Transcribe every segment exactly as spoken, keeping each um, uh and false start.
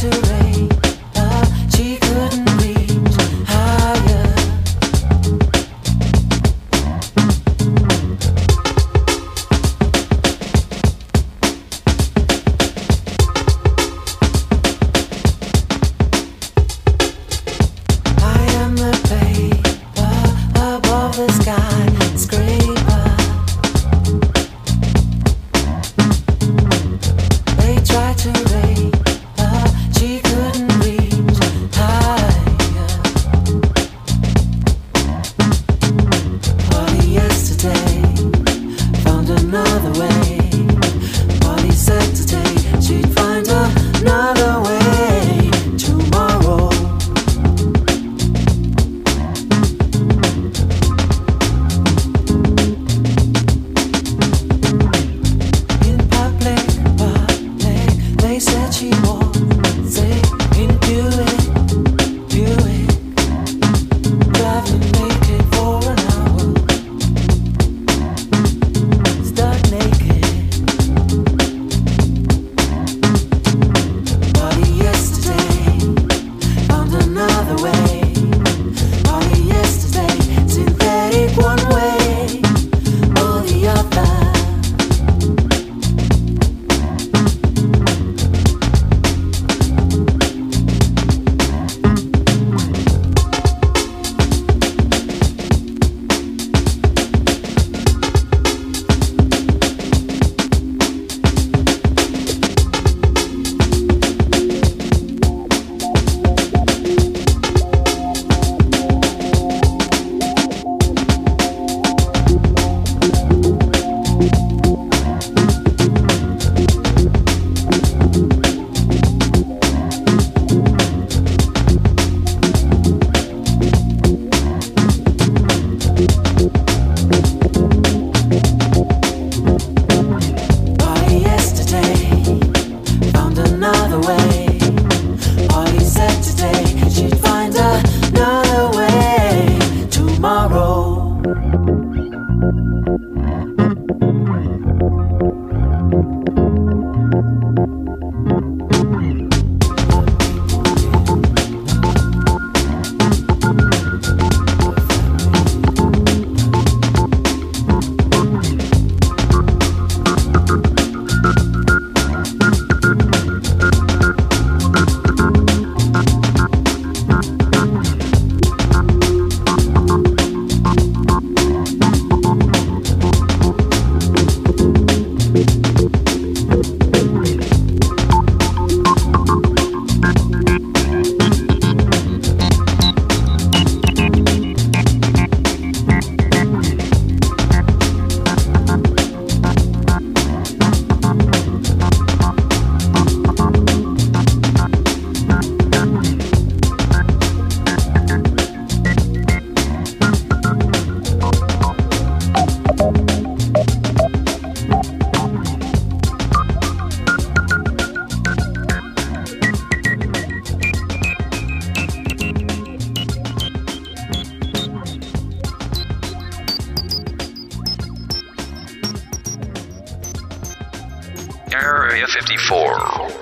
Area fifty-four.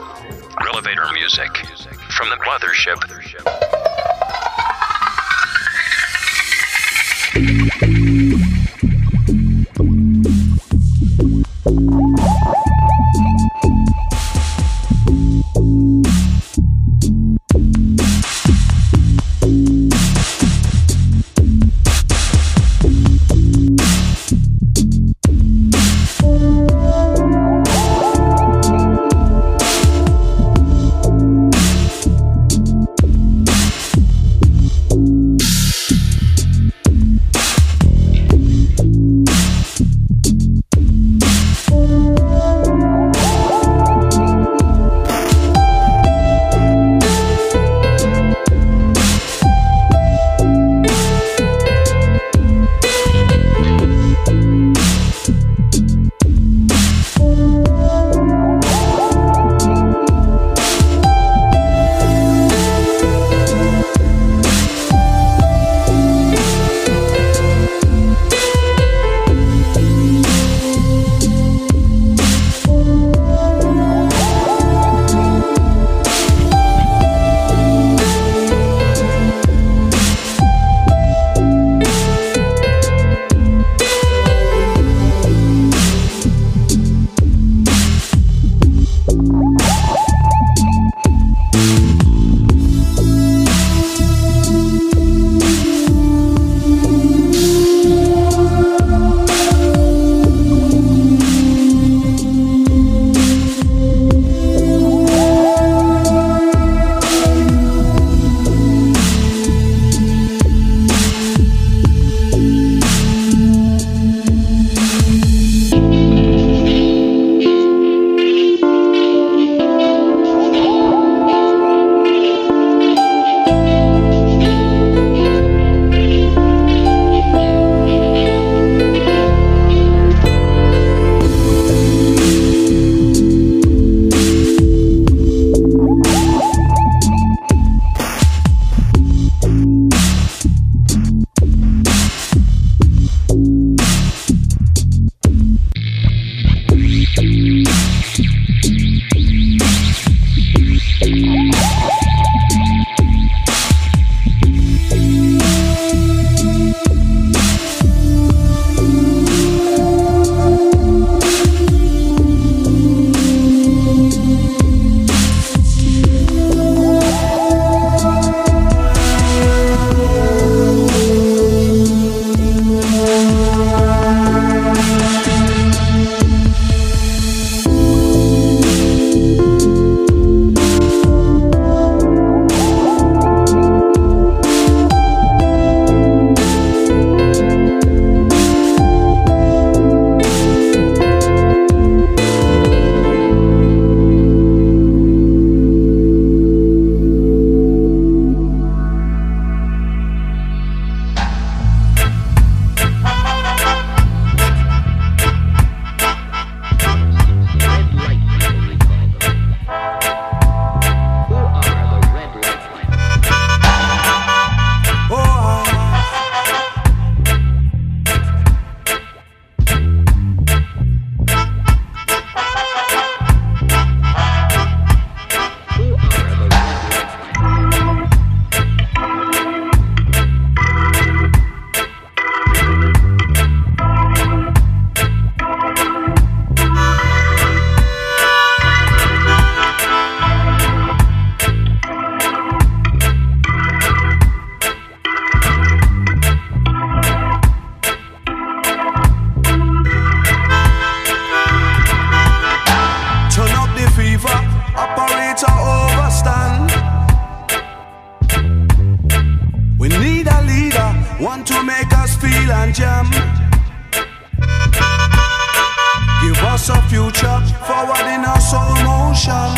Elevator music from the mothership. wheel and jam. Give us a future, forward in our soul motion.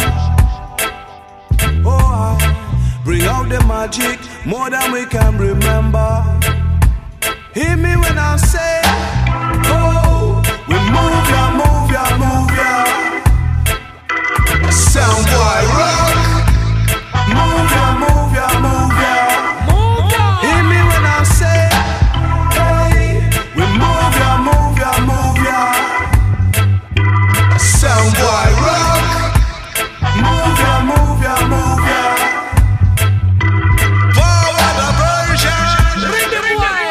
Oh, I bring out the magic, more than we can remember. Hear me when I say, oh, we move ya, move ya, move ya. Sound boy rock. Move ya, move ya, move ya. Move ya. Hear me when I say, hey, we move ya, move ya, move ya. Sound boy rock. Move ya, move ya, move ya. Forward the version. Bring the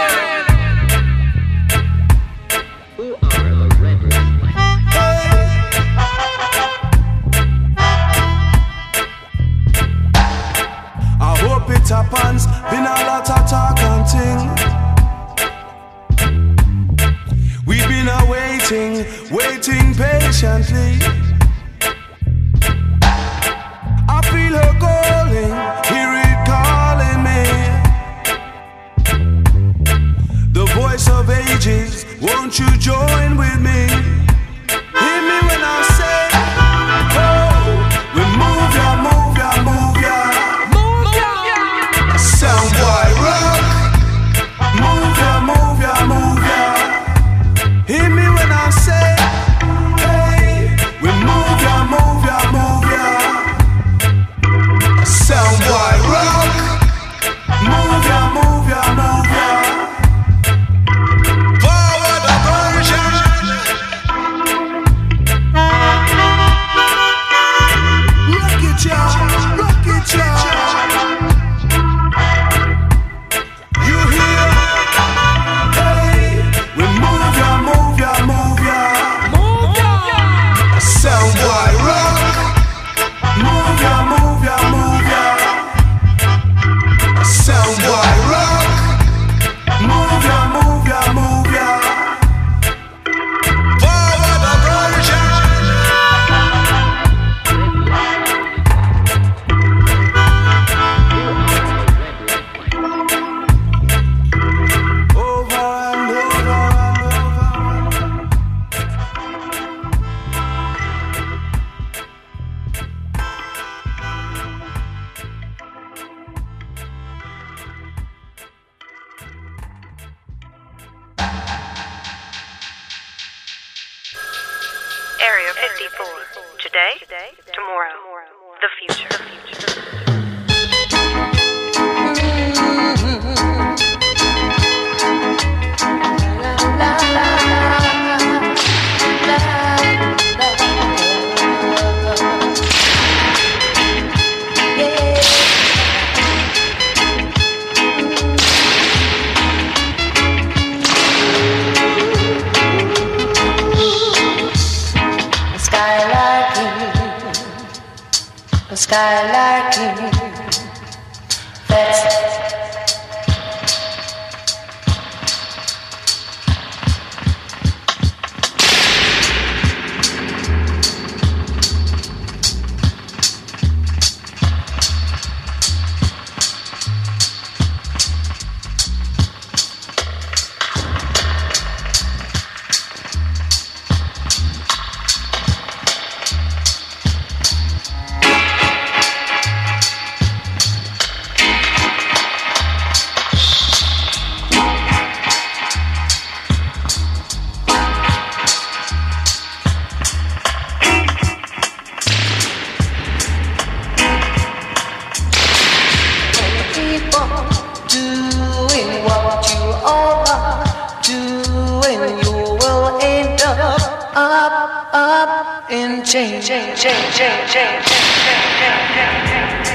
Who are the rebels? I hope it happens. Been a lot of talk and ting. We've been awaiting, waiting patiently. I feel her calling, hear it calling me. The voice of ages, won't you join with me? Hear me when I say, oh, we move ya, move ya, move ya. Sound boy rock. Move ya, move ya, move ya. Hear me when I say, hey, we move ya, move ya, move ya. Sound boy rock. Move ya, move ya, move ya. Forward the version. Rock it, y'all. Rock it, y'all. You hear? Hey, we move ya, move ya, move ya. Move ya. Sound boy rock. Move ya, move ya, move ya. Sound boy rock. Move ya, move ya, move ya. Forward the version. Over and over and over. Area fifty-four. Today, tomorrow, the future. Skylarking, that's change, change, change, change, change, change.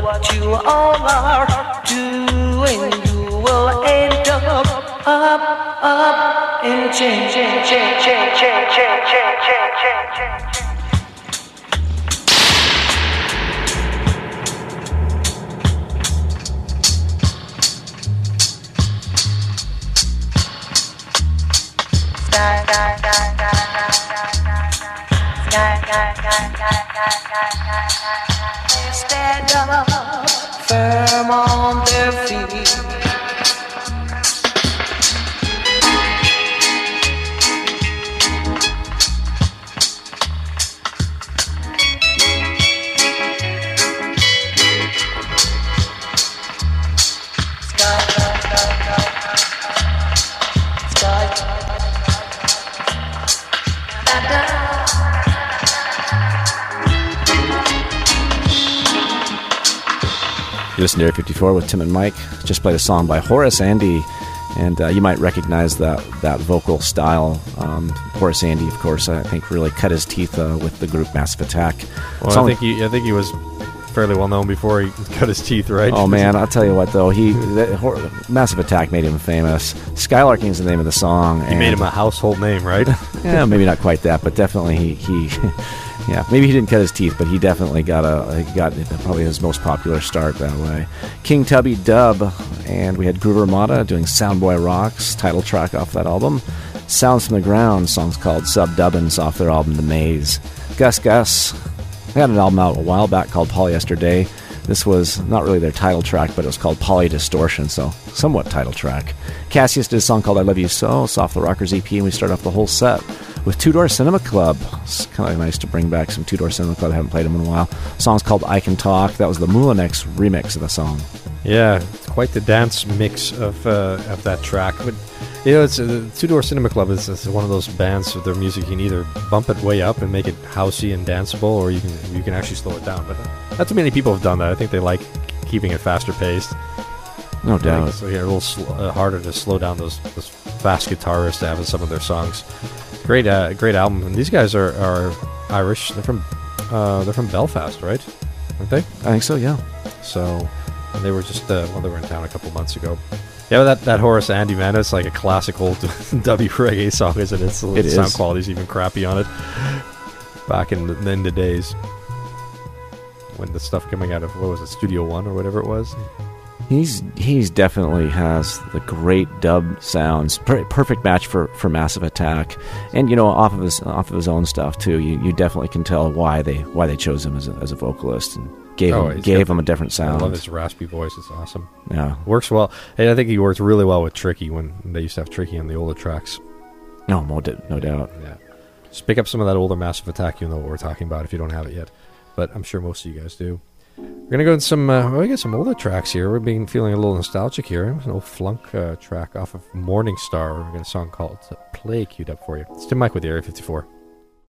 what you all are doing. You will end up, up, up in chains, chains, chains, chains, chains, chains, chains, chains, chains, chains. Sky, sky, sky, sky, sky, sky, sky, sky, sky, sky, sky. They stand up, firm on their feet. You listen to Area fifty-four with Tim and Mike. Just played a song by Horace Andy, and uh, you might recognize that that vocal style. Um, Horace Andy, of course, I think really cut his teeth uh, with the group Massive Attack. Well, Song I think he, I think he was fairly well known before he cut his teeth, right? Oh man, I'll tell you what though, he the, Hor- Massive Attack made him famous. Skylarking is the name of the song. He and made him a household name, right? Yeah, maybe not quite that, but definitely he. he Yeah, maybe he didn't cut his teeth, but he definitely got a he got probably his most popular start that way. King Tubby Dub, and we had Groover Mata doing Soundboy Rocks, title track off that album. Sounds from the Ground, songs called Sub Dubbins off their album The Maze. Gus Gus, they had an album out a while back called Polyester Day. This was not really their title track, but it was called Poly Distortion, so somewhat title track. Cassius did a song called I Love You So, it's off the Rockers E P, and we start off the whole set with Two Door Cinema Club. It's kind of nice to bring back some Two Door Cinema Club. I haven't played them in a while. The song's called I Can Talk. That was the Mulanex remix of the song. Yeah, it's quite the dance mix of uh, of that track. But you know, it's uh, Two Door Cinema Club is, is one of those bands with their music. You can either bump it way up and make it housey and danceable, or you can you can actually slow it down. But not too many people have done that. I think they like keeping it faster paced. No doubt. So yeah, a little sl- uh, harder to slow down those, those fast guitarists to have in some of their songs. Great, uh, great album. And these guys are, are Irish. They're from uh, they're from Belfast, right? Aren't they? I think so, yeah. So and they were just uh, well, they were in town a couple months ago. Yeah, but that that Horace Andy, man, it's like a classic old W reggae song, isn't it? It's, It the sound is. quality's even crappy on it. Back in the, in the days when the stuff coming out of what was it, Studio One or whatever it was. He's he's definitely has the great dub sounds. Per- perfect match for, for Massive Attack, and you know off of his off of his own stuff too. You you definitely can tell why they why they chose him as a, as a vocalist and gave Oh, him he's gave got- him a different I sound. love his raspy voice. It's awesome. Yeah, Works well. And I think he worked really well with Tricky when they used to have Tricky on the older tracks. no no, d- no doubt. Yeah. Just pick up some of that older Massive Attack. You know what we're talking about if you don't have it yet. But I'm sure most of you guys do. We're going to go in some, uh, well, we got some older tracks here. We're being feeling a little nostalgic here. An old Flunk uh, track off of Morning Star. We got a song called uh, Play queued up for you. It's Tim Mike with the Area fifty-four.